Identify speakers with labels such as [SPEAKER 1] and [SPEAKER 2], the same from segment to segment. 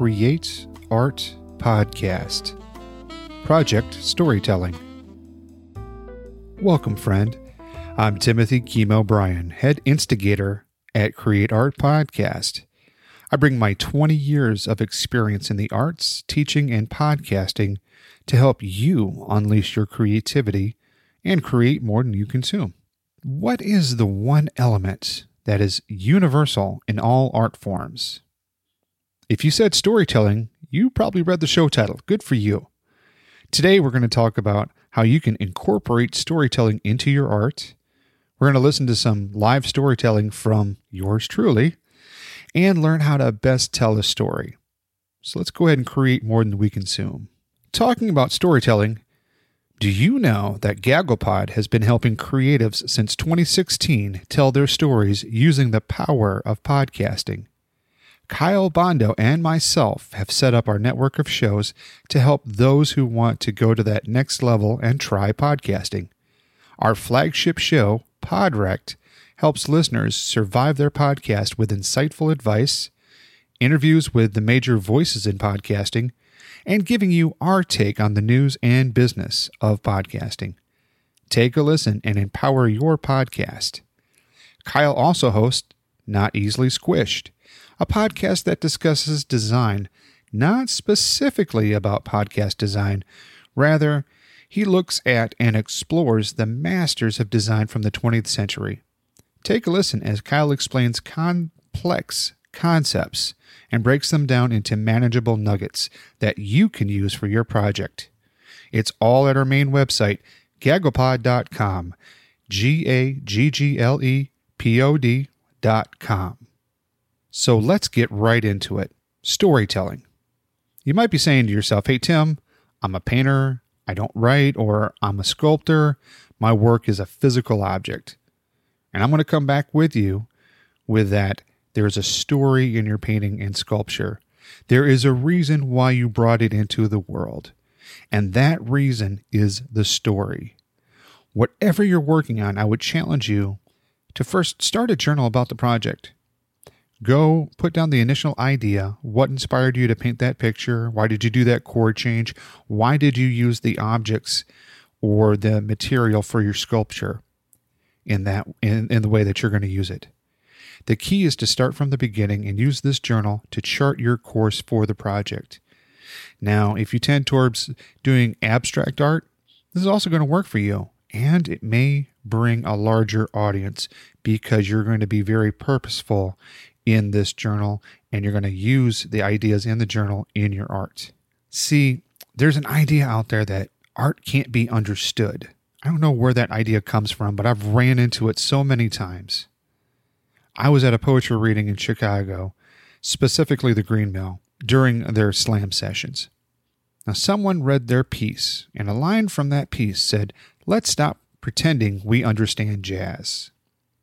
[SPEAKER 1] Create Art Podcast. Project Storytelling. Welcome, friend. I'm Timothy Chemo Bryan, head instigator at Create Art Podcast. I bring my 20 years of experience in the arts, teaching, and podcasting to help you unleash your creativity and create more than you consume. What is the one element that is universal in all art forms? If you said storytelling, you probably read the show title. Good for you. Today, we're going to talk about how you can incorporate storytelling into your art. We're going to listen to some live storytelling from yours truly and learn how to best tell a story. So let's go ahead and create more than we consume. Talking about storytelling, do you know that GagglePod has been helping creatives since 2016 tell their stories using the power of podcasting? Kyle Bondo and myself have set up our network of shows to help those who want to go to that next level and try podcasting. Our flagship show, Podrect, helps listeners survive their podcast with insightful advice, interviews with the major voices in podcasting, and giving you our take on the news and business of podcasting. Take a listen and empower your podcast. Kyle also hosts Not Easily Squished, a podcast that discusses design, not specifically about podcast design. Rather, he looks at and explores the masters of design from the 20th century. Take a listen as Kyle explains complex concepts and breaks them down into manageable nuggets that you can use for your project. It's all at our main website, gagglepod.com, GAGGLEPOD.com. So let's get right into it. Storytelling. You might be saying to yourself, hey, Tim, I'm a painter, I don't write, or I'm a sculptor. My work is a physical object. And I'm going to come back with you with that. There's a story in your painting and sculpture. There is a reason why you brought it into the world. And that reason is the story. Whatever you're working on, I would challenge you to first start a journal about the project. Go put down the initial idea. What inspired you to paint that picture? Why did you do that chord change? Why did you use the objects or the material for your sculpture in the way that you're going to use it? The key is to start from the beginning and use this journal to chart your course for the project. Now, if you tend towards doing abstract art, this is also going to work for you, and it may bring a larger audience because you're going to be very purposeful in this journal, and you're going to use the ideas in the journal in your art. See, there's an idea out there that art can't be understood. I don't know where that idea comes from, but I've ran into it so many times. I was at a poetry reading in Chicago, specifically the Green Mill, during their slam sessions. Now, someone read their piece, and a line from that piece said, "Let's stop pretending we understand jazz."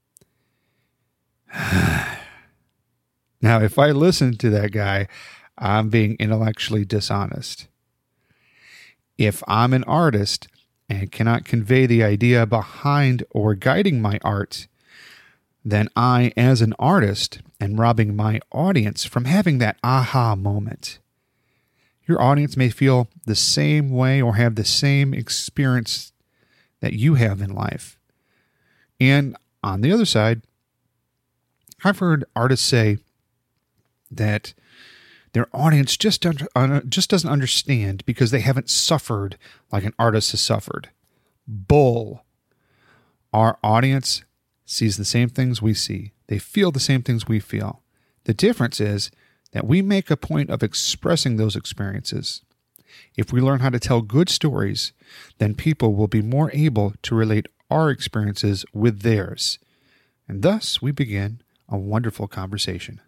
[SPEAKER 1] Now, if I listen to that guy, I'm being intellectually dishonest. If I'm an artist and cannot convey the idea behind or guiding my art, then I, as an artist, am robbing my audience from having that aha moment. Your audience may feel the same way or have the same experience that you have in life. And on the other side, I've heard artists say that their audience just doesn't understand because they haven't suffered like an artist has suffered. Bull. Our audience sees the same things we see. They feel the same things we feel. The difference is that we make a point of expressing those experiences. If we learn how to tell good stories, then people will be more able to relate our experiences with theirs. And thus we begin a wonderful conversation.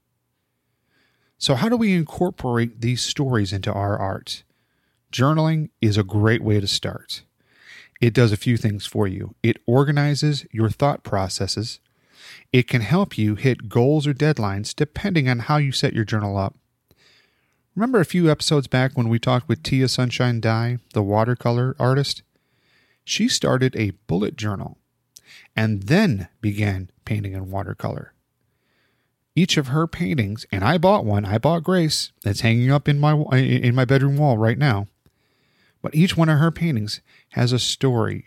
[SPEAKER 1] So how do we incorporate these stories into our art? Journaling is a great way to start. It does a few things for you. It organizes your thought processes. It can help you hit goals or deadlines depending on how you set your journal up. Remember a few episodes back when we talked with Tia Sunshine Dye, the watercolor artist? She started a bullet journal and then began painting in watercolor. Each of her paintings, and I bought one. I bought Grace. That's hanging up in my bedroom wall right now. But each one of her paintings has a story,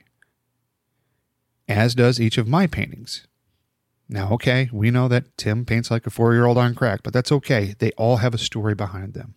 [SPEAKER 1] as does each of my paintings. Now, okay, we know that Tim paints like a 4-year-old on crack, but that's okay. They all have a story behind them.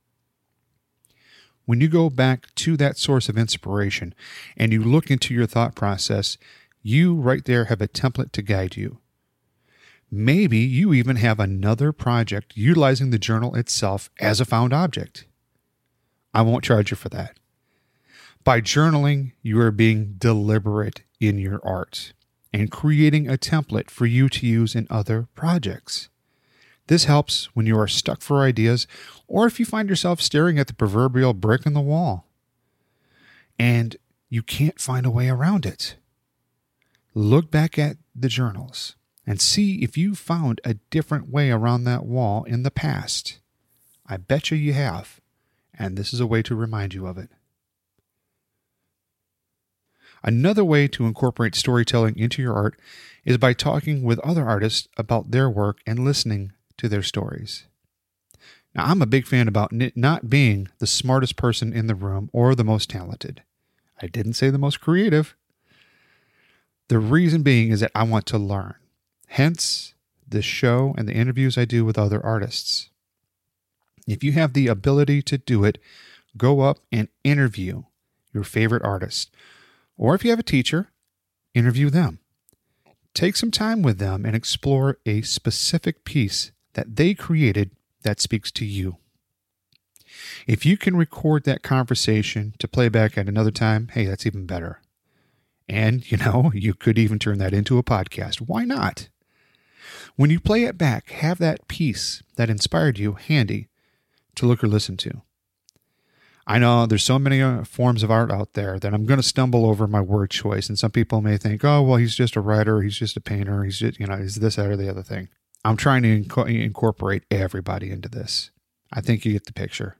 [SPEAKER 1] When you go back to that source of inspiration and you look into your thought process, you right there have a template to guide you. Maybe you even have another project utilizing the journal itself as a found object. I won't charge you for that. By journaling, you are being deliberate in your art and creating a template for you to use in other projects. This helps when you are stuck for ideas or if you find yourself staring at the proverbial brick in the wall and you can't find a way around it. Look back at the journals and see if you found a different way around that wall in the past. I bet you have, and this is a way to remind you of it. Another way to incorporate storytelling into your art is by talking with other artists about their work and listening to their stories. Now, I'm a big fan about not being the smartest person in the room or the most talented. I didn't say the most creative. The reason being is that I want to learn. Hence, the show and the interviews I do with other artists. If you have the ability to do it, go up and interview your favorite artist. Or if you have a teacher, interview them. Take some time with them and explore a specific piece that they created that speaks to you. If you can record that conversation to play back at another time, hey, that's even better. And, you could even turn that into a podcast. Why not? When you play it back, have that piece that inspired you handy to look or listen to. I know there's so many forms of art out there that I'm going to stumble over my word choice. And some people may think, oh, well, he's just a writer. He's just a painter. He's just, he's this, that, or the other thing. I'm trying to incorporate everybody into this. I think you get the picture.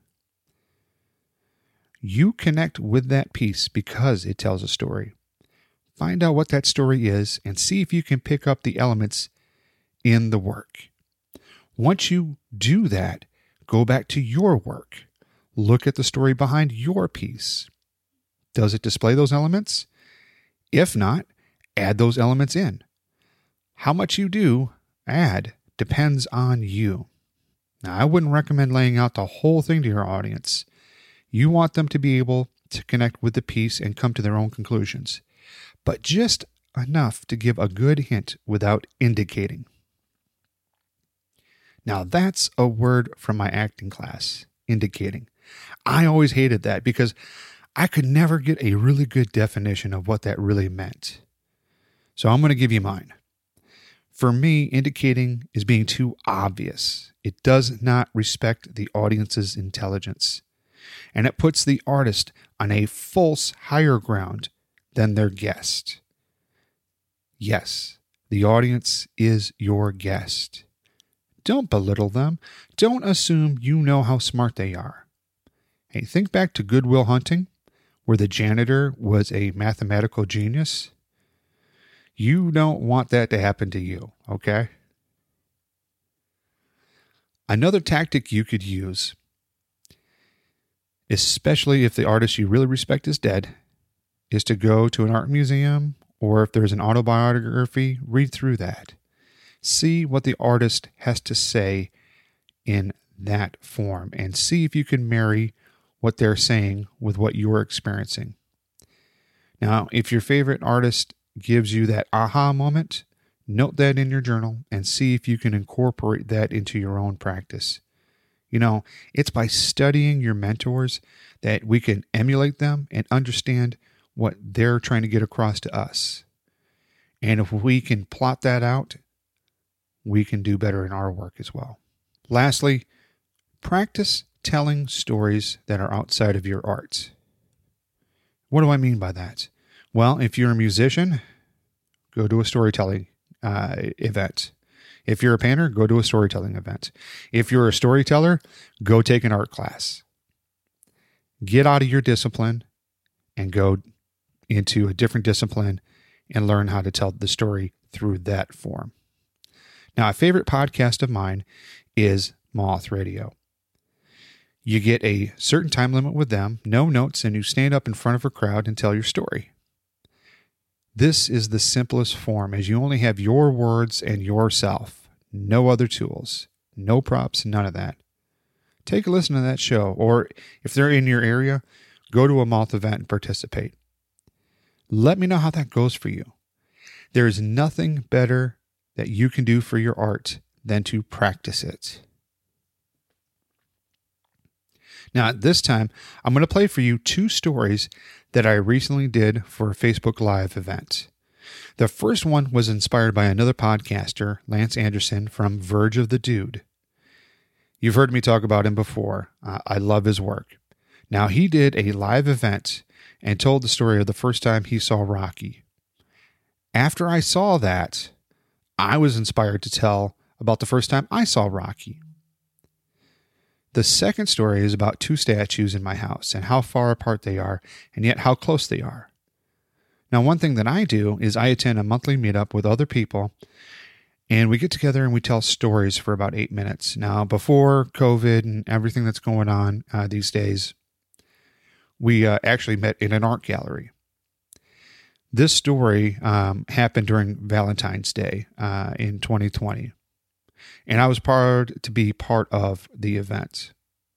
[SPEAKER 1] You connect with that piece because it tells a story. Find out what that story is and see if you can pick up the elements in the work. Once you do that, go back to your work. Look at the story behind your piece. Does it display those elements? If not, add those elements in. How much you do add depends on you. Now, I wouldn't recommend laying out the whole thing to your audience. You want them to be able to connect with the piece and come to their own conclusions, but just enough to give a good hint without indicating. Now, that's a word from my acting class, indicating. I always hated that because I could never get a really good definition of what that really meant. So I'm going to give you mine. For me, indicating is being too obvious. It does not respect the audience's intelligence, and it puts the artist on a false higher ground than their guest. Yes, the audience is your guest. Don't belittle them. Don't assume you know how smart they are. Hey, think back to Good Will Hunting, where the janitor was a mathematical genius. You don't want that to happen to you, okay? Another tactic you could use, especially if the artist you really respect is dead, is to go to an art museum, or if there's an autobiography, read through that. See what the artist has to say in that form and see if you can marry what they're saying with what you're experiencing. Now, if your favorite artist gives you that aha moment, note that in your journal and see if you can incorporate that into your own practice. It's by studying your mentors that we can emulate them and understand what they're trying to get across to us. And if we can plot that out, we can do better in our work as well. Lastly, practice telling stories that are outside of your art. What do I mean by that? Well, if you're a musician, go to a storytelling event. If you're a painter, go to a storytelling event. If you're a storyteller, go take an art class. Get out of your discipline and go into a different discipline and learn how to tell the story through that form. Now, a favorite podcast of mine is Moth Radio. You get a certain time limit with them, no notes, and you stand up in front of a crowd and tell your story. This is the simplest form, as you only have your words and yourself. No other tools, no props, none of that. Take a listen to that show, or if they're in your area, go to a Moth event and participate. Let me know how that goes for you. There is nothing better that you can do for your art than to practice it. Now, at this time, I'm going to play for you 2 stories that I recently did for a Facebook Live event. The first one was inspired by another podcaster, Lance Anderson from Verge of the Dude. You've heard me talk about him before. I love his work. Now, he did a live event and told the story of the first time he saw Rocky. After I saw that, I was inspired to tell about the first time I saw Rocky. The second story is about 2 statues in my house and how far apart they are, and yet how close they are. Now, one thing that I do is I attend a monthly meetup with other people, and we get together and we tell stories for about 8 minutes. Now, before COVID and everything that's going on these days, we actually met in an art gallery. This story happened during Valentine's Day in 2020. And I was proud to be part of the event.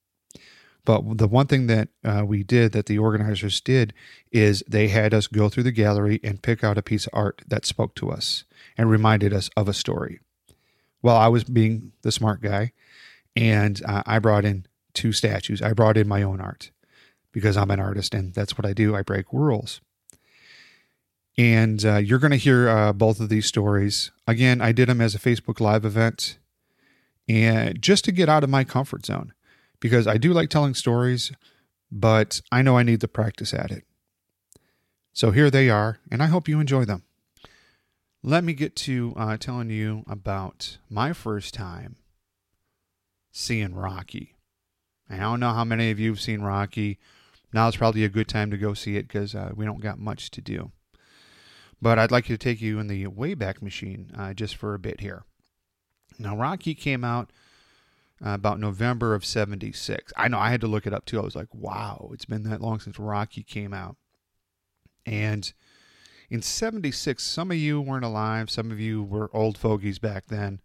[SPEAKER 1] But the one thing that we did, that the organizers did, is they had us go through the gallery and pick out a piece of art that spoke to us and reminded us of a story. Well, I was being the smart guy, and I brought in 2 statues. I brought in my own art because I'm an artist, and that's what I do. I break rules. And you're going to hear both of these stories. Again, I did them as a Facebook Live event, and just to get out of my comfort zone, because I do like telling stories, but I know I need to practice at it. So here they are, and I hope you enjoy them. Let me get to telling you about my first time seeing Rocky. And I don't know how many of you have seen Rocky. Now is probably a good time to go see it because we don't got much to do. But I'd like to take you in the Wayback Machine just for a bit here. Now, Rocky came out about November of 76. I know, I had to look it up too. I was like, wow, it's been that long since Rocky came out. And in 76, some of you weren't alive. Some of you were old fogies back then.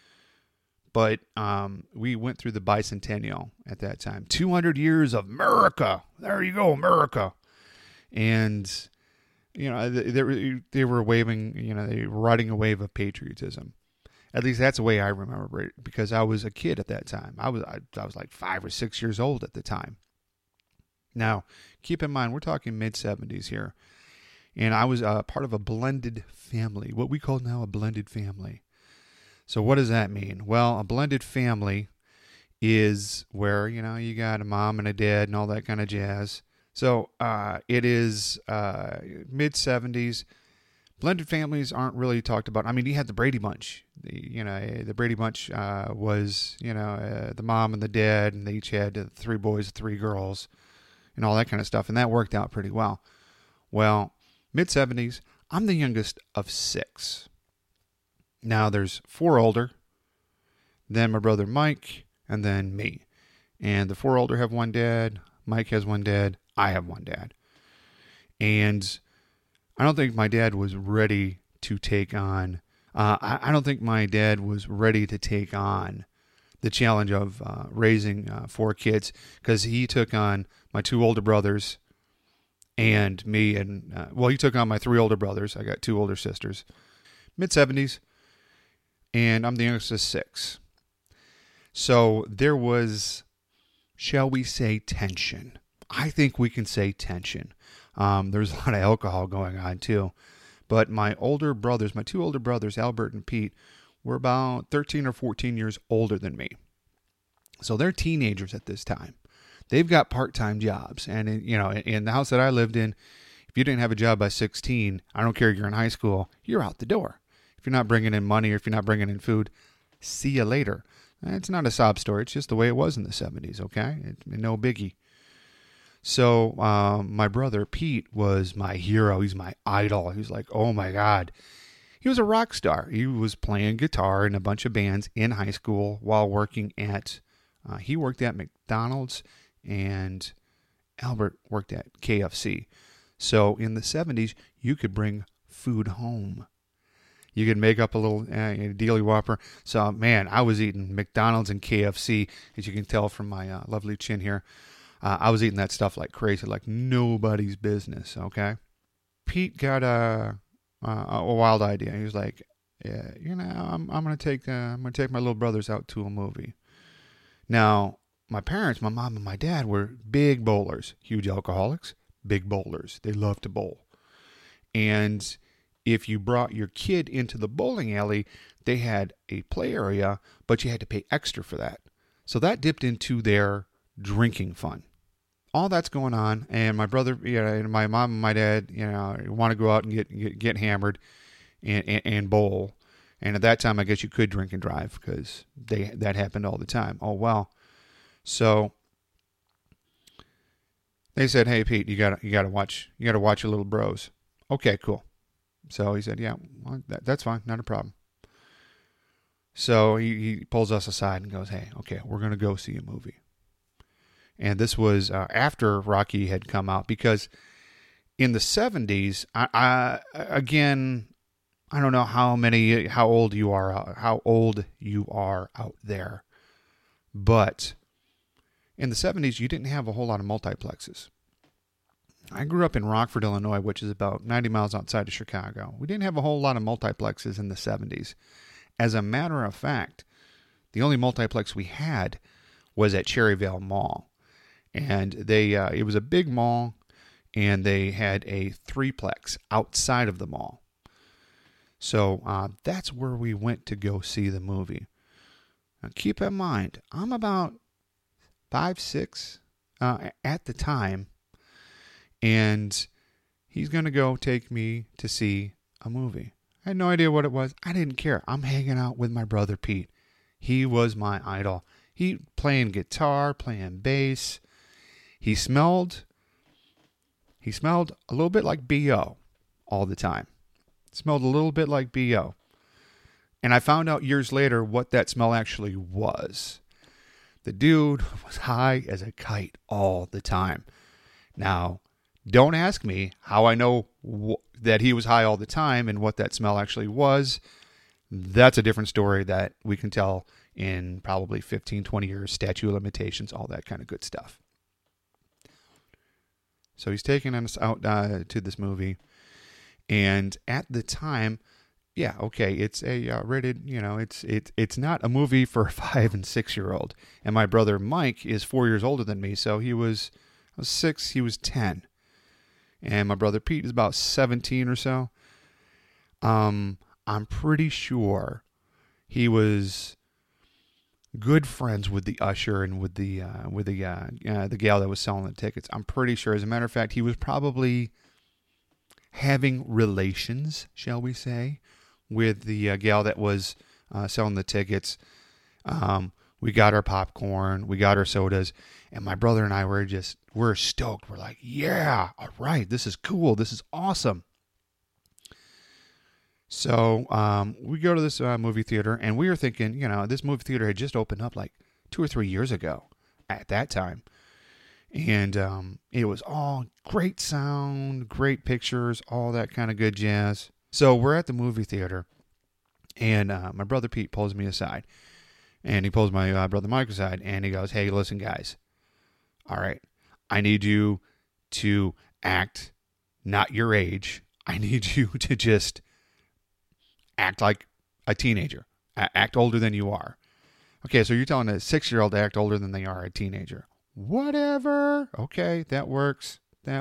[SPEAKER 1] But we went through the bicentennial at that time. 200 years of America. There you go, America. And you know, they were waving, you know, they were riding a wave of patriotism. At least that's the way I remember it, because I was a kid at that time. I was like 5 or 6 years old at the time. Now, keep in mind, we're talking mid-70s here. And I was part of a blended family, what we call now a blended family. So what does that mean? Well, a blended family is where, you know, you got a mom and a dad and all that kind of jazz. So it is mid-70s. Blended families aren't really talked about. I mean, you had the Brady Bunch. The Brady Bunch was, the mom and the dad, and they each had 3 boys, 3 girls, and all that kind of stuff. And that worked out pretty well. Well, mid-70s, I'm the youngest of 6. Now, there's 4 older, then my brother Mike, and then me. And the 4 older have 1 dad. Mike has 1 dad. I have 1 dad. And I don't think my dad was ready to take on, I don't think my dad was ready to take on the challenge of raising 4 kids, because he took on my 2 older brothers and me, and he took on my 3 older brothers. I got 2 older sisters. Mid-70s, and I'm the youngest of 6. So there was, shall we say, tension. I think we can say tension. There's a lot of alcohol going on too. But my older brothers, my 2 older brothers, Albert and Pete, were about 13 or 14 years older than me. So they're teenagers at this time. They've got part-time jobs. And, in the house that I lived in, if you didn't have a job by 16, I don't care if you're in high school, you're out the door. If you're not bringing in money or if you're not bringing in food, see you later. It's not a sob story. It's just the way it was in the 70s, okay? No biggie. So my brother Pete was my hero. He's my idol. He's like, oh my God. he was a rock star. He was playing guitar in a bunch of bands in high school while working at, he worked at McDonald's, and Albert worked at KFC. So in the 70s, you could bring food home. You could make up a little dealy whopper. So, man, I was eating McDonald's and KFC, as you can tell from my lovely chin here. I was eating that stuff like crazy, like nobody's business, okay? Pete got a wild idea. He was like, yeah, I'm going to take my little brothers out to a movie. Now, my parents, my mom and my dad, were big bowlers, huge alcoholics, big bowlers. They love to bowl. And if you brought your kid into the bowling alley, they had a play area, but you had to pay extra for that. So that dipped into their drinking fun. All that's going on, and my brother, and my mom and my dad, want to go out and get hammered and bowl. And at that time, I guess you could drink and drive because that happened all the time. Oh well. So they said, "Hey Pete, you gotta watch your little bros." Okay, cool. So he said, "Yeah, well, that's fine, not a problem." So he pulls us aside and goes, "Hey, okay, we're gonna go see a movie." And this was after Rocky had come out, because in the 70s, I don't know how old you are out there, but in the 70s, you didn't have a whole lot of multiplexes. I grew up in Rockford, Illinois, which is about 90 miles outside of Chicago. We didn't have a whole lot of multiplexes in the 70s. As a matter of fact, the only multiplex we had was at Cherryvale Mall. And it was a big mall, and they had a threeplex outside of the mall. So that's where we went to go see the movie. Now keep in mind, I'm about 5'6" at the time, and he's going to go take me to see a movie. I had no idea what it was. I didn't care. I'm hanging out with my brother Pete. He was my idol. He playing guitar, playing bass. He smelled a little bit like B.O. all the time. Smelled a little bit like B.O. And I found out years later what that smell actually was. The dude was high as a kite all the time. Now, don't ask me how I know that he was high all the time and what that smell actually was. That's a different story that we can tell in probably 15, 20 years, statute of limitations, all that kind of good stuff. So he's taking us out to this movie. And at the time, yeah, okay, it's a rated, it's not a movie for a 5 and 6 year old. And my brother Mike is 4 years older than me, so I was 6, he was 10. And my brother Pete is about 17 or so. I'm pretty sure he was good friends with the usher and with the gal that was selling the tickets. I'm pretty sure. As a matter of fact, he was probably having relations, shall we say, with the gal that was selling the tickets. We got our popcorn, we got our sodas, and my brother and I we're stoked. We're like, yeah, all right, this is cool. This is awesome. So we go to this movie theater, and we were thinking, this movie theater had just opened up like 2 or 3 years ago at that time. And it was all great sound, great pictures, all that kind of good jazz. So we're at the movie theater, and my brother Pete pulls me aside. And he pulls my brother Mike aside, and he goes, "Hey, listen, guys. All right, I need you to act not your age. I need you to just act like a teenager. Act older than you are." Okay, so you're telling a 6-year-old to act older than they are a teenager. Whatever. Okay, that works.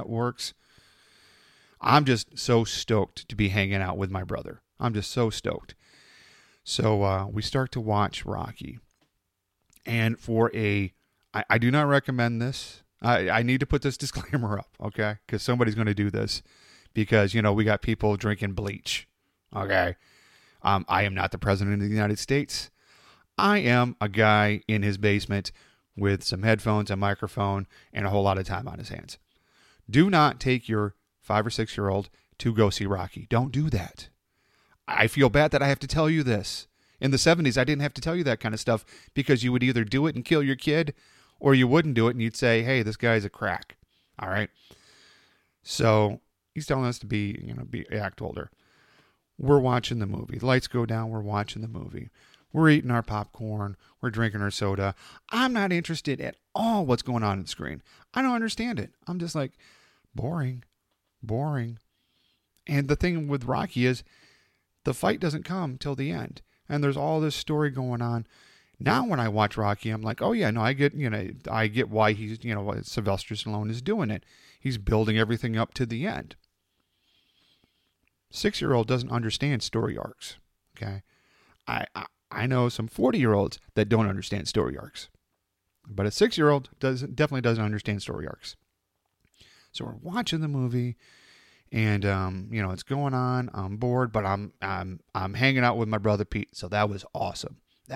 [SPEAKER 1] I'm just so stoked to be hanging out with my brother. I'm just so stoked. So we start to watch Rocky. And I do not recommend this. I need to put this disclaimer up, okay? Because somebody's going to do this. Because, we got people drinking bleach, okay? I am not the president of the United States. I am a guy in his basement with some headphones, a microphone, and a whole lot of time on his hands. Do not take your 5 or 6 year old to go see Rocky. Don't do that. I feel bad that I have to tell you this. In the 70s, I didn't have to tell you that kind of stuff because you would either do it and kill your kid or you wouldn't do it and you'd say, hey, this guy's a crack. All right. So he's telling us to act older. We're watching the movie. The lights go down. We're watching the movie. We're eating our popcorn. We're drinking our soda. I'm not interested at all what's going on the screen. I don't understand it. I'm just like, boring. And the thing with Rocky is the fight doesn't come till the end. And there's all this story going on. Now when I watch Rocky, I'm like, oh yeah, no, I get why he's, why Sylvester Stallone is doing it. He's building everything up to the end. 6-year-old doesn't understand story arcs. Okay. I know some 40-year-olds that don't understand story arcs. But a 6-year-old definitely doesn't understand story arcs. So we're watching the movie and it's going on. I'm bored, but I'm hanging out with my brother Pete. So that was awesome.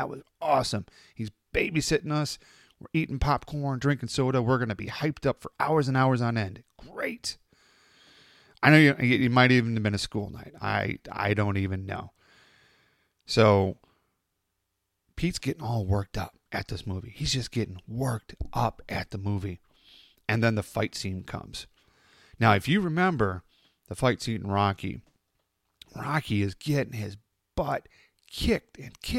[SPEAKER 1] He's babysitting us. We're eating popcorn, drinking soda. We're going to be hyped up for hours and hours on end. Great. I know it might even have been a school night. I don't even know. So Pete's getting all worked up at this movie. He's just getting worked up at the movie. And then the fight scene comes. Now, if you remember the fight scene in Rocky is getting his butt kicked.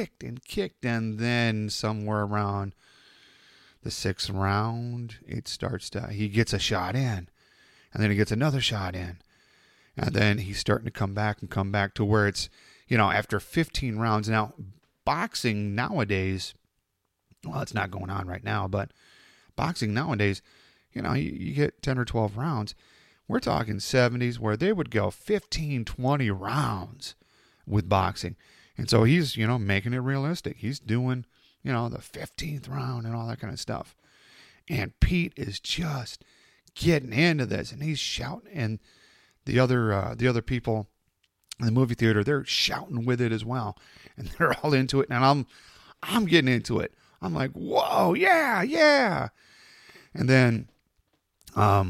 [SPEAKER 1] And then somewhere around the 6th round, he gets a shot in. And then he gets another shot in. And then he's starting to come back to where it's, after 15 rounds. Now, boxing nowadays, well, it's not going on right now, but boxing nowadays, you get 10 or 12 rounds. We're talking 70s where they would go 15, 20 rounds with boxing. And so he's, making it realistic. He's doing, the 15th round and all that kind of stuff. And Pete is just getting into this and he's shouting, and the other people in the movie theater, they're shouting with it as well. And they're all into it. And I'm getting into it. I'm like, whoa, yeah. And then I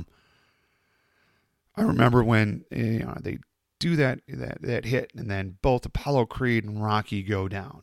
[SPEAKER 1] remember when they do that hit, and then both Apollo Creed and Rocky go down.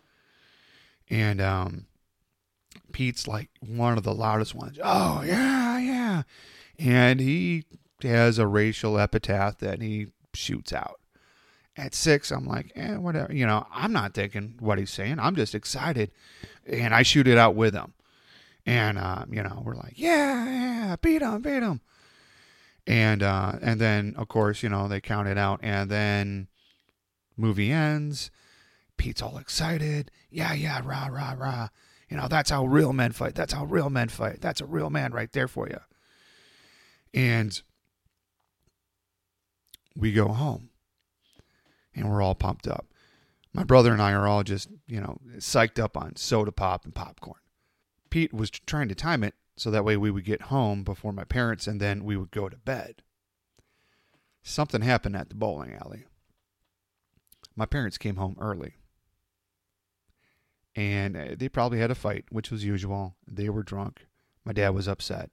[SPEAKER 1] And Pete's like one of the loudest ones. Oh, yeah. And he has a racial epithet that he shoots out. At 6, I'm like, whatever. I'm not thinking what he's saying. I'm just excited. And I shoot it out with him. And, we're like, yeah, beat him. And then, of course, they count it out. And then movie ends. Pete's all excited. Yeah, rah. That's how real men fight. That's a real man right there for you. And we go home. And we're all pumped up. My brother and I are all just, psyched up on soda pop and popcorn. Pete was trying to time it so that way we would get home before my parents and then we would go to bed. Something happened at the bowling alley. My parents came home early. And they probably had a fight, which was usual. They were drunk. My dad was upset.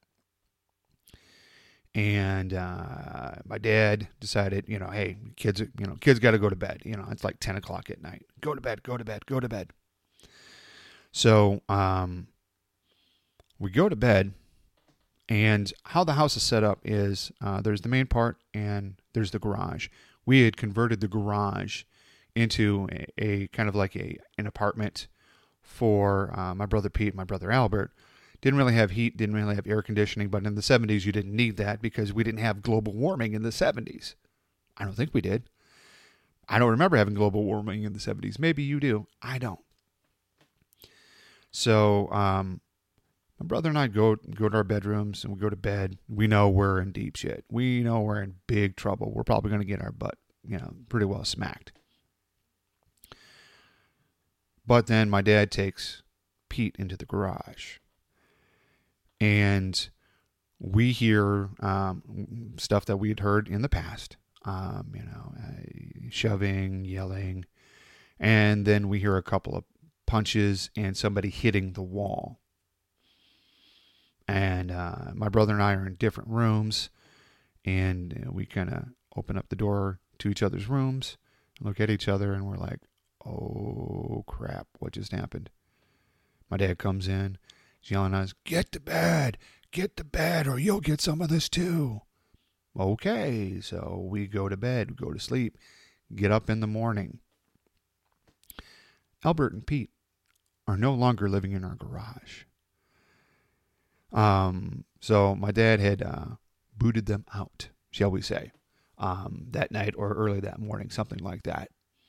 [SPEAKER 1] And my dad decided, hey, kids got to go to bed. It's like 10 o'clock at night. Go to bed. So we go to bed, and how the house is set up is there's the main part and there's the garage. We had converted the garage into a kind of like an apartment for my brother Pete, my brother Albert. Didn't really have heat, didn't really have air conditioning, but in the 70s you didn't need that because we didn't have global warming in the 70s. I don't think we did. I don't remember having global warming in the 70s. Maybe you do. I don't. So my brother and I go to our bedrooms and we go to bed. We know we're in deep shit. We know we're in big trouble. We're probably going to get our butt, pretty well smacked. But then my dad takes Pete into the garage. And we hear stuff that we had heard in the past, shoving, yelling. And then we hear a couple of punches and somebody hitting the wall. And my brother and I are in different rooms. And we kind of open up the door to each other's rooms. look at each other, and we're like, oh, crap, what just happened? My dad comes in, he's yelling at us, get to bed, or you'll get some of this too. Okay, so we go to bed, go to sleep, get up in the morning. Albert and Pete are no longer living in our garage. So my dad had booted them out, shall we say, that night or early that morning, something like that.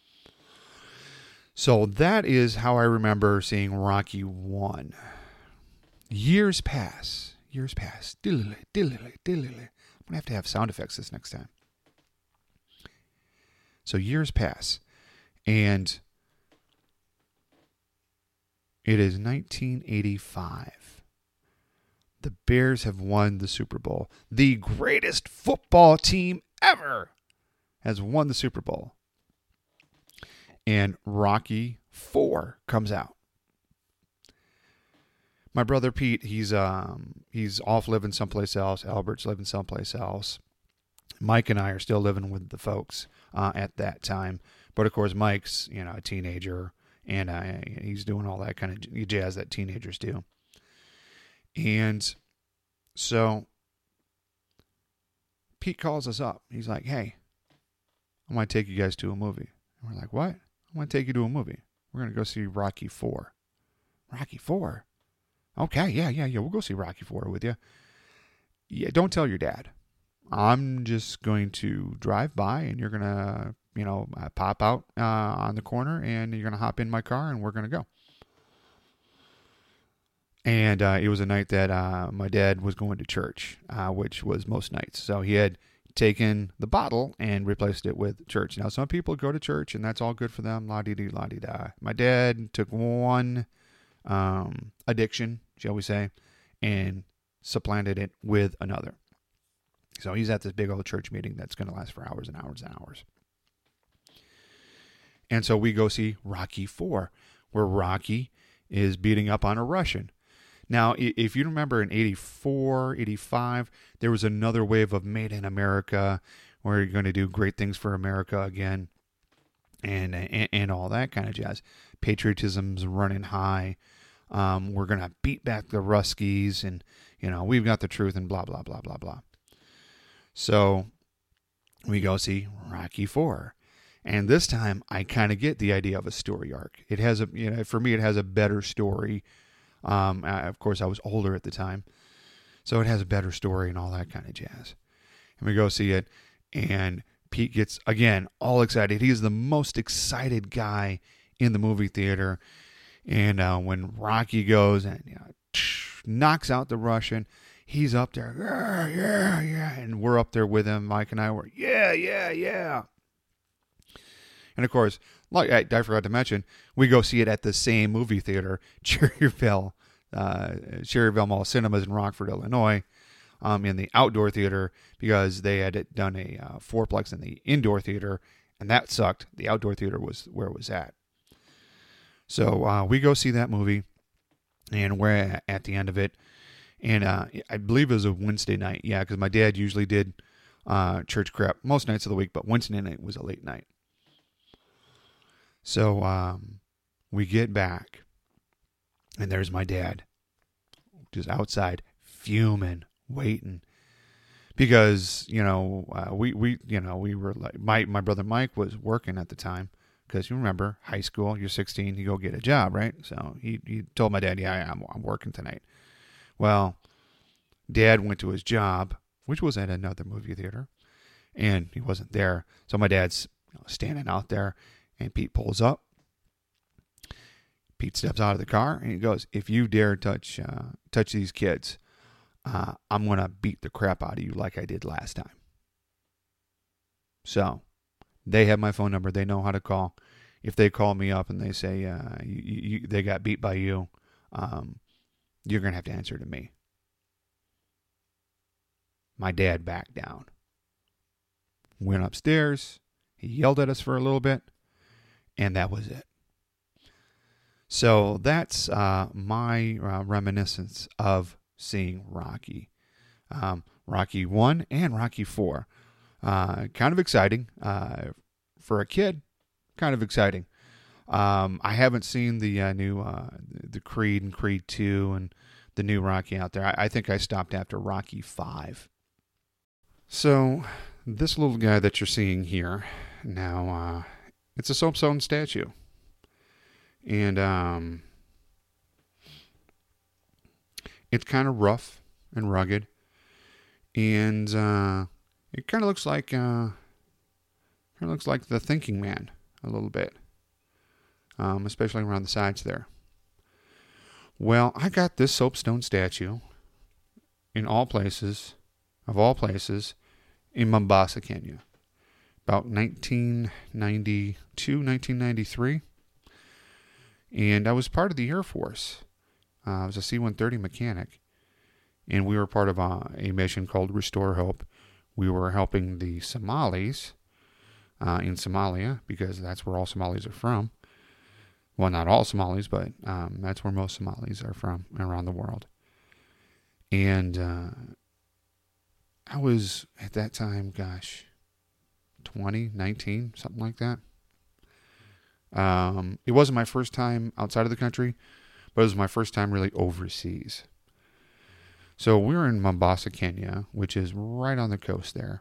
[SPEAKER 1] So that is how I remember seeing Rocky 1. Years pass. Diddly, diddly, diddly. I'm going to have sound effects this next time. So years pass, and it is 1985. The Bears have won the Super Bowl. The greatest football team ever has won the Super Bowl. And Rocky 4 comes out. My brother Pete, he's off living someplace else. Albert's living someplace else. Mike and I are still living with the folks at that time. But of course, Mike's a teenager, and he's doing all that kind of jazz that teenagers do. And so Pete calls us up. He's like, "Hey, I want to take you guys to a movie." And we're like, "What?" "I want to take you to a movie. We're going to go see Rocky 4. Rocky 4? Okay, yeah. We'll go see Rocky 4 with you. Yeah, don't tell your dad. I'm just going to drive by, and you're going to, pop out on the corner, and you're going to hop in my car, and we're going to go." And it was a night that my dad was going to church, which was most nights. So he had taken the bottle and replaced it with church. Now, some people go to church, and that's all good for them, la-dee-dee, la-dee-da. My dad took one addiction, shall we say, and supplanted it with another. So he's at this big old church meeting that's going to last for hours and hours and hours. And so we go see Rocky 4, where Rocky is beating up on a Russian. Now, if you remember in 84, 85, there was another wave of Made in America, where you're going to do great things for America again, and all that kind of jazz. Patriotism's running high. We're going to beat back the Ruskies, and, we've got the truth, and blah, blah, blah, blah, blah. So we go see Rocky 4. And this time, I kind of get the idea of a story arc. It has for me, it has a better story. Of course, I was older at the time, so it has a better story and all that kind of jazz. And we go see it, and Pete gets, again, all excited. He's the most excited guy in the movie theater. And when Rocky goes and knocks out the Russian, he's up there, yeah. And we're up there with him. Mike and I were, yeah. And of course, like I forgot to mention, we go see it at the same movie theater, Cherryville Mall Cinemas in Rockford, Illinois, in the outdoor theater, because they had done a fourplex in the indoor theater, and that sucked. The outdoor theater was where it was at. So we go see that movie, and we're at the end of it. And I believe it was a Wednesday night. Yeah, because my dad usually did church prep most nights of the week, but Wednesday night was a late night. So we get back, and there's my dad, just outside, fuming, waiting, because we were like, my brother Mike was working at the time, because you remember, high school, you're 16, you go get a job, right? So he told my dad, "Yeah, I'm working tonight." Well, Dad went to his job, which was at another movie theater, and he wasn't there. So my dad's standing out there. And Pete pulls up. Pete steps out of the car, and he goes, "If you dare touch these kids, I'm going to beat the crap out of you like I did last time." So they have my phone number. They know how to call. If they call me up and they say they got beat by you, you're going to have to answer to me. My dad backed down. Went upstairs. He yelled at us for a little bit. And that was it. So that's my reminiscence of seeing Rocky. Rocky 1 and Rocky 4. Kind of exciting for a kid. kind of exciting. I haven't seen the new the Creed and Creed 2 and the new Rocky out there. I think I stopped after Rocky 5. So this little guy that you're seeing here now, it's a soapstone statue. And it's kind of rough and rugged. And it kind of looks like the Thinking Man a little bit. Especially around the sides there. Well, I got this soapstone statue of all places, in Mombasa, Kenya. About 1992, 1993. And I was part of the Air Force. I was a C-130 mechanic. And we were part of a mission called Restore Hope. We were helping the Somalis in Somalia, because that's where all Somalis are from. Well, not all Somalis, but that's where most Somalis are from around the world. And I was, at that time, 19, something like that. It wasn't my first time outside of the country, but it was my first time really overseas. So we were in Mombasa, Kenya, which is right on the coast there.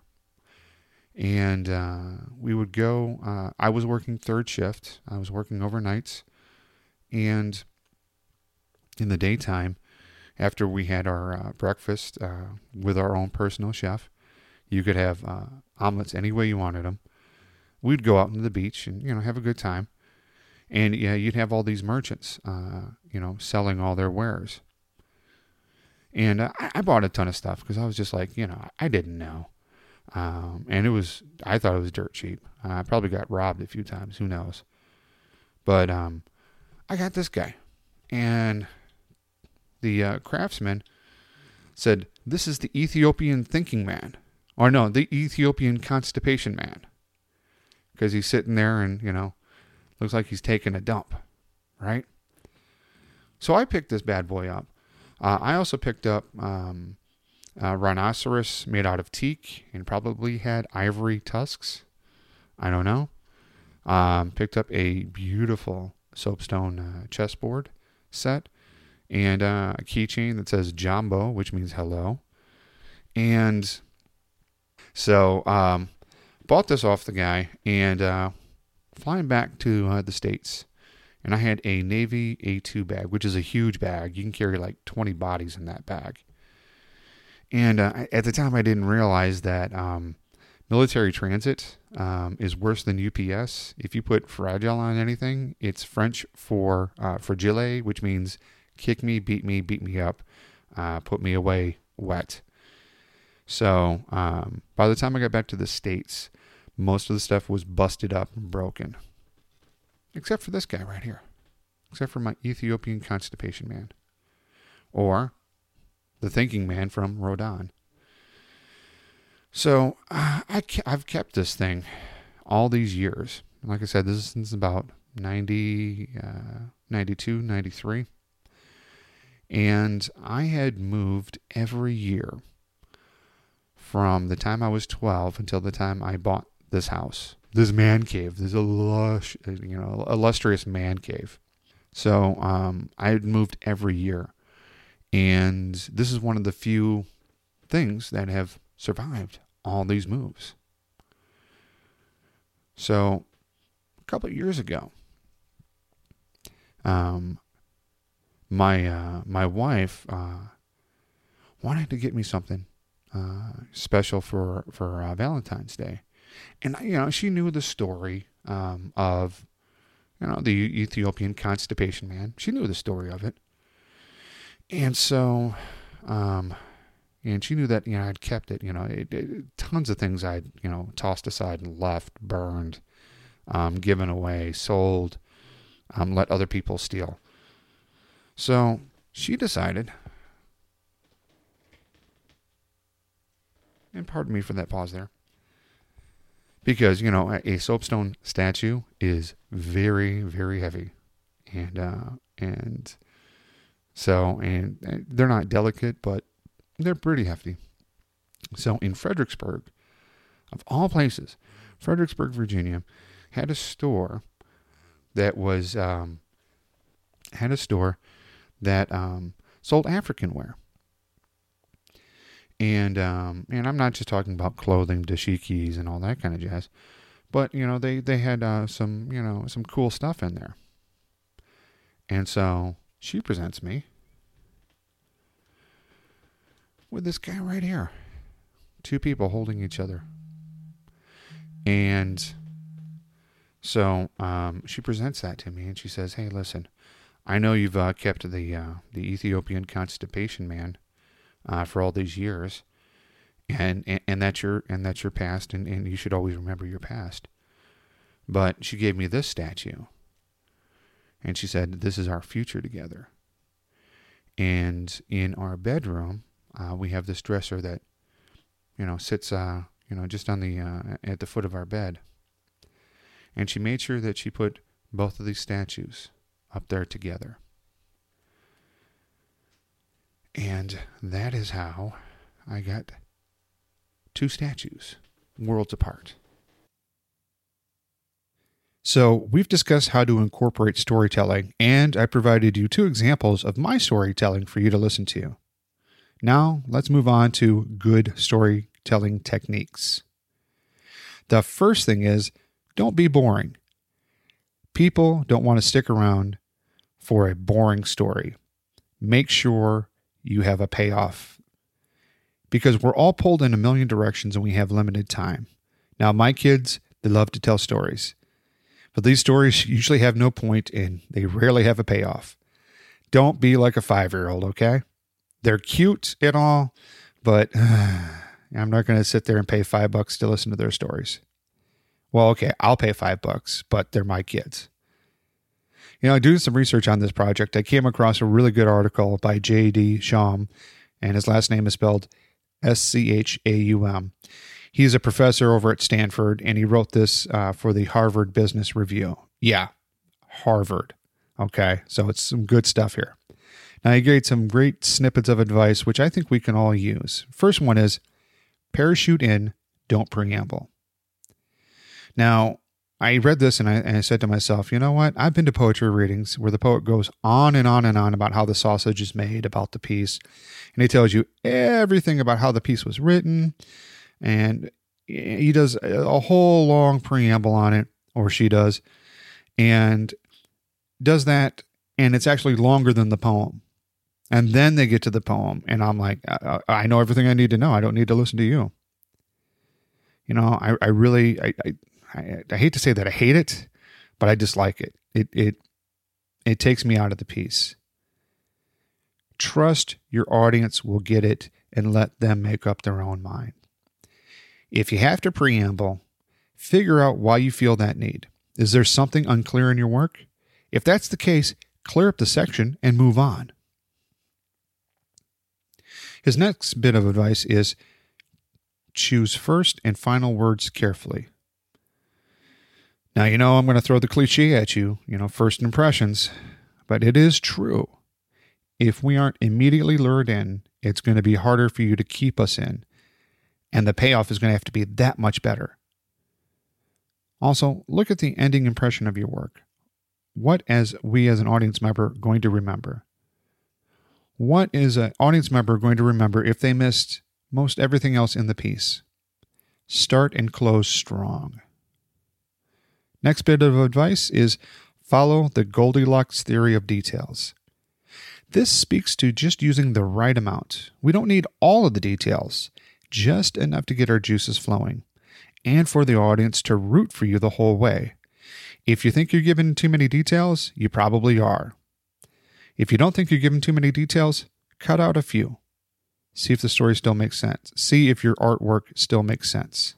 [SPEAKER 1] And we would go, I was working third shift. I was working overnights. And in the daytime, after we had our breakfast with our own personal chef, you could have omelets any way you wanted them. We'd go out into the beach and, have a good time. And yeah, you'd have all these merchants, selling all their wares. And I bought a ton of stuff because I was just like, I didn't know. And I thought it was dirt cheap. I probably got robbed a few times. Who knows? But I got this guy. And the craftsman said, this is the Ethiopian Thinking Man. Or no, the Ethiopian Constipation Man. Because he's sitting there and, looks like he's taking a dump. Right? So I picked this bad boy up. I also picked up a rhinoceros made out of teak and probably had ivory tusks. I don't know. Picked up a beautiful soapstone chessboard set and a keychain that says Jumbo, which means hello. And so bought this off the guy and flying back to the States. And I had a Navy A2 bag, which is a huge bag. You can carry like 20 bodies in that bag. And at the time, I didn't realize that military transit is worse than UPS. If you put fragile on anything, it's French for fragile, which means kick me, beat me up, put me away wet. So by the time I got back to the States, most of the stuff was busted up and broken. Except for this guy right here. Except for my Ethiopian Constipation Man. Or the Thinking Man from Rodan. So I've kept this thing all these years. Like I said, this is since about 92, 93. And I had moved every year from the time I was 12 until the time I bought this house. This man cave. This illustrious man cave. So I had moved every year. And this is one of the few things that have survived all these moves. So a couple of years ago, my wife wanted to get me something special for Valentine's Day. And, she knew the story of, the Ethiopian Constipation Man. She knew the story of it. And so, and she knew that, I'd kept it, tons of things I'd, tossed aside and left, burned, given away, sold, let other people steal. So she decided, and pardon me for that pause there, because, a soapstone statue is very, very heavy. And so they're not delicate, but they're pretty hefty. So in Fredericksburg, of all places, Fredericksburg, Virginia, had a store that was sold African wear. And I'm not just talking about clothing, dashikis, and all that kind of jazz, but they had some cool stuff in there. And so she presents me with this guy right here, two people holding each other, and so she presents that to me, and she says, "Hey, listen, I know you've kept the Ethiopian constipation man for all these years, and that's your past, and you should always remember your past. But she gave me this statue, and she said, this is our future together. And in our bedroom, we have this dresser that, sits, just on the at the foot of our bed. And she made sure that she put both of these statues up there together. And that is how I got two statues, worlds apart. So we've discussed how to incorporate storytelling, and I provided you two examples of my storytelling for you to listen to. Now let's move on to good storytelling techniques. The first thing is, don't be boring. People don't want to stick around for a boring story. Make sure you have a payoff, because we're all pulled in a million directions and we have limited time. Now, my kids, they love to tell stories, but these stories usually have no point and they rarely have a payoff. Don't be like a 5-year-old, okay? They're cute and all, but I'm not going to sit there and pay $5 to listen to their stories. Well, okay, I'll pay $5, but they're my kids. Doing some research on this project, I came across a really good article by J.D. Schaum, and his last name is spelled Schaum. He's a professor over at Stanford, and he wrote this for the Harvard Business Review. Yeah, Harvard. Okay, so it's some good stuff here. Now, he gave some great snippets of advice, which I think we can all use. First one is, parachute in, don't preamble. Now, I read this and I said to myself, you know what? I've been to poetry readings where the poet goes on and on and on about how the sausage is made, about the piece. And he tells you everything about how the piece was written. And he does a whole long preamble on it, or she does. And does that, and it's actually longer than the poem. And then they get to the poem. And I'm like, I know everything I need to know. I don't need to listen to you. I really hate to say that I hate it, but I dislike it. It takes me out of the piece. Trust your audience will get it and let them make up their own mind. If you have to preamble, figure out why you feel that need. Is there something unclear in your work? If that's the case, clear up the section and move on. His next bit of advice is choose first and final words carefully. Now, I'm going to throw the cliche at you, first impressions, but it is true. If we aren't immediately lured in, it's going to be harder for you to keep us in, and the payoff is going to have to be that much better. Also, look at the ending impression of your work. What we as an audience member going to remember? What is an audience member going to remember if they missed most everything else in the piece? Start and close strong. Next bit of advice is follow the Goldilocks theory of details. This speaks to just using the right amount. We don't need all of the details, just enough to get our juices flowing, and for the audience to root for you the whole way. If you think you're giving too many details, you probably are. If you don't think you're giving too many details, cut out a few. See if the story still makes sense. See if your artwork still makes sense.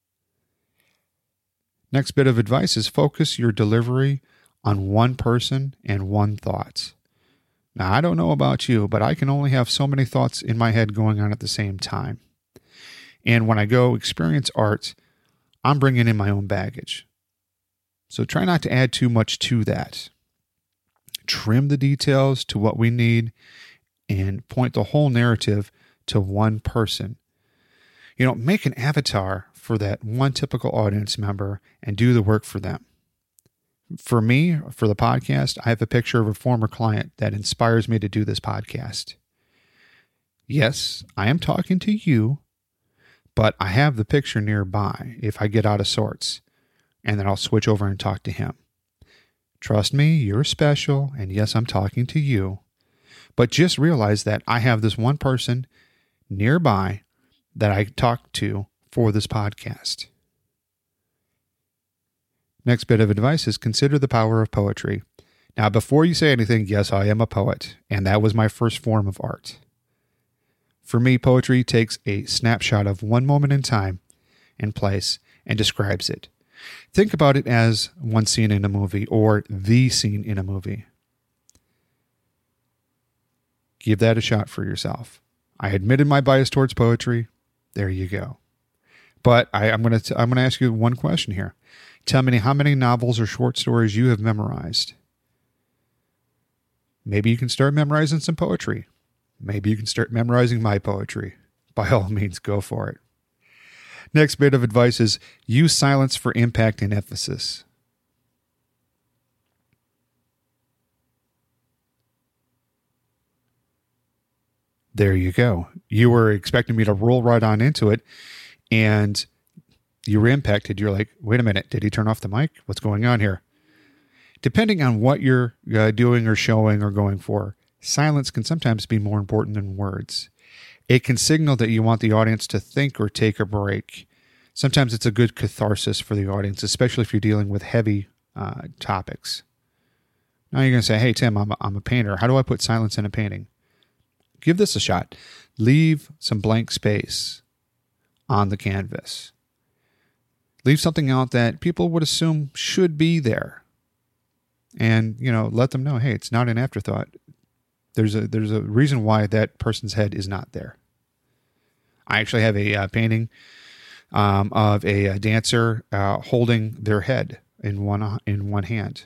[SPEAKER 1] Next bit of advice is focus your delivery on one person and one thought. Now, I don't know about you, but I can only have so many thoughts in my head going on at the same time. And when I go experience art, I'm bringing in my own baggage. So try not to add too much to that. Trim the details to what we need and point the whole narrative to one person. Make an avatar for that one typical audience member and do the work for them. For me, for the podcast, I have a picture of a former client that inspires me to do this podcast. Yes, I am talking to you, but I have the picture nearby if I get out of sorts, and then I'll switch over and talk to him. Trust me, you're special, and yes, I'm talking to you. But just realize that I have this one person nearby that I talk to for this podcast. Next bit of advice is consider the power of poetry. Now, before you say anything, yes, I am a poet, and that was my first form of art. For me, poetry takes a snapshot of one moment in time and place and describes it. Think about it as one scene in a movie or the scene in a movie. Give that a shot for yourself. I admitted my bias towards poetry. There you go. But I'm going to ask you one question here. Tell me how many novels or short stories you have memorized. Maybe you can start memorizing some poetry. Maybe you can start memorizing my poetry. By all means, go for it. Next bit of advice is use silence for impact and emphasis. There you go. You were expecting me to roll right on into it, and you were impacted. You're like, wait a minute, did he turn off the mic? What's going on here? Depending on what you're doing or showing or going for, silence can sometimes be more important than words. It can signal that you want the audience to think or take a break. Sometimes it's a good catharsis for the audience, especially if you're dealing with heavy topics. Now you're going to say, hey, Tim, I'm a painter. How do I put silence in a painting? Give this a shot. Leave some blank space on the canvas. Leave something out that people would assume should be there. And, let them know, hey, it's not an afterthought. There's a reason why that person's head is not there. I actually have a painting of a dancer holding their head in one hand.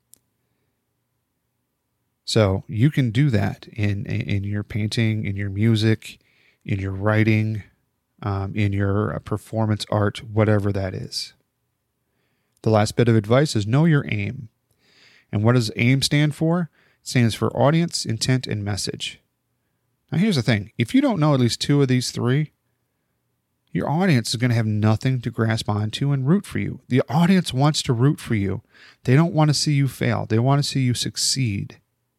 [SPEAKER 1] So you can do that in your painting, in your music, in your writing, in your performance art, whatever that is. The last bit of advice is know your aim. And what does AIM stand for? It stands for audience, intent, and message. Now here's the thing. If you don't know at least two of these three, your audience is going to have nothing to grasp onto and root for you. The audience wants to root for you. They don't want to see you fail. They want to see you succeed.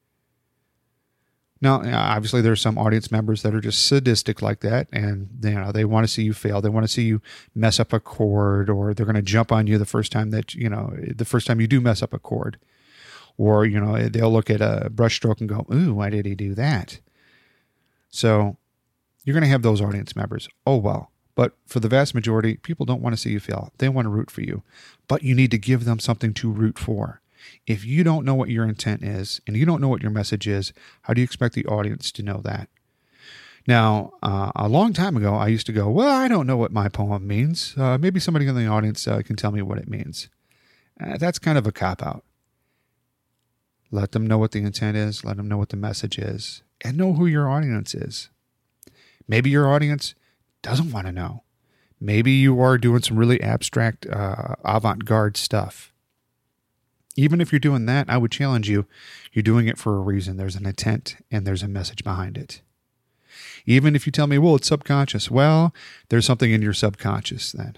[SPEAKER 1] Now, obviously, there are some audience members that are just sadistic like that, and they want to see you fail. They want to see you mess up a chord, or they're going to jump on you the first time you do mess up a chord, or they'll look at a brushstroke and go, "Ooh, why did he do that?" So you're going to have those audience members. Oh well, but for the vast majority, people don't want to see you fail. They want to root for you, but you need to give them something to root for. If you don't know what your intent is and you don't know what your message is, how do you expect the audience to know that? Now, a long time ago, I used to go, well, I don't know what my poem means. Maybe somebody in the audience can tell me what it means. That's kind of a cop-out. Let them know what the intent is. Let them know what the message is. And know who your audience is. Maybe your audience doesn't want to know. Maybe you are doing some really abstract, avant-garde stuff. Even if you're doing that, I would challenge you. You're doing it for a reason. There's an intent and there's a message behind it. Even if you tell me, well, it's subconscious. Well, there's something in your subconscious then.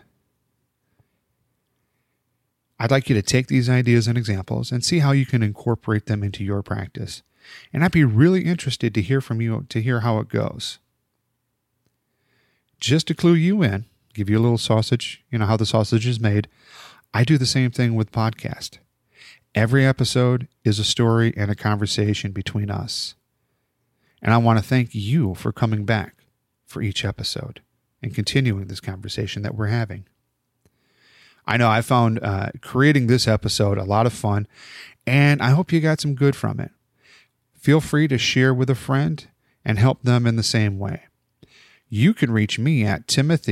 [SPEAKER 1] I'd like you to take these ideas and examples and see how you can incorporate them into your practice. And I'd be really interested to hear from you, to hear how it goes. Just to clue you in, give you a little sausage, how the sausage is made. I do the same thing with podcast. Every episode is a story and a conversation between us. And I want to thank you for coming back for each episode and continuing this conversation that we're having. I know I found creating this episode a lot of fun, and I hope you got some good from it. Feel free to share with a friend and help them in the same way. You can reach me at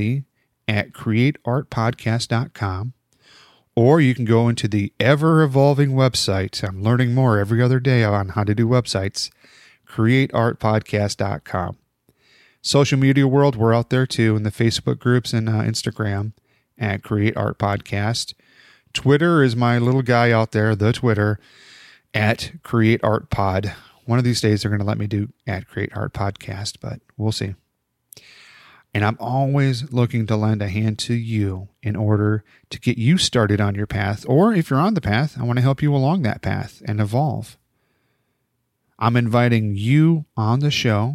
[SPEAKER 1] timothy@createartpodcast.com. Or you can go into the ever-evolving website. I'm learning more every other day on how to do websites. CreateArtPodcast.com. Social media world, we're out there too in the Facebook groups and Instagram at Create Art Podcast. Twitter is my little guy out there, the Twitter, at Create Art Pod. One of these days they're going to let me do at Create Art Podcast, but we'll see. And I'm always looking to lend a hand to you in order to get you started on your path. Or if you're on the path, I want to help you along that path and evolve. I'm inviting you on the show.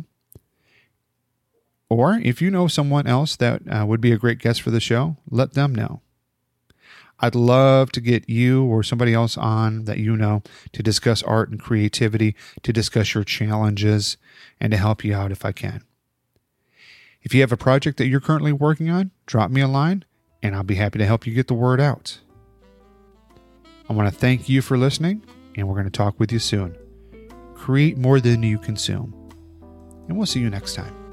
[SPEAKER 1] Or if you know someone else that would be a great guest for the show, let them know. I'd love to get you or somebody else on that you know to discuss art and creativity, to discuss your challenges, and to help you out if I can. If you have a project that you're currently working on, drop me a line, and I'll be happy to help you get the word out. I want to thank you for listening, and we're going to talk with you soon. Create more than you consume, and we'll see you next time.